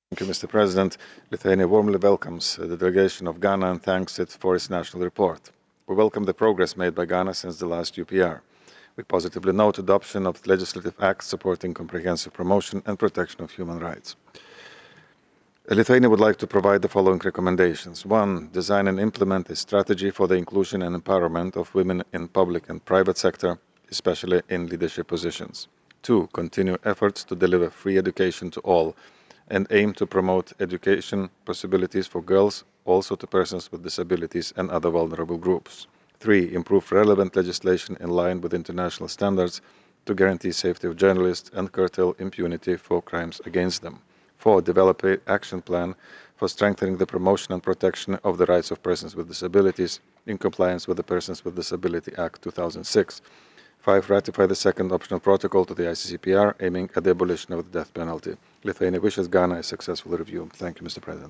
Mr. President. Lithuania warmly welcomes the delegation of Ghana and thanks it for its national report. We welcome the progress made by Ghana since the last UPR. We positively note adoption of legislative acts supporting comprehensive promotion and protection of human rights. Lithuania would like to provide the following recommendations. 1. Design and implement a strategy for the inclusion and empowerment of women in public and private sector, especially in leadership positions. 2. Continue efforts to deliver free education to all and aim to promote education possibilities for girls, also to persons with disabilities and other vulnerable groups. 3. Improve relevant legislation in line with international standards to guarantee safety of journalists and curtail impunity for crimes against them. 4. Develop an action plan for strengthening the promotion and protection of the rights of persons with disabilities in compliance with the Persons with Disability Act 2006. 5. Ratify the second optional protocol to the ICCPR aiming at the abolition of the death penalty. Lithuania wishes Ghana a successful review. Thank you, Mr. President.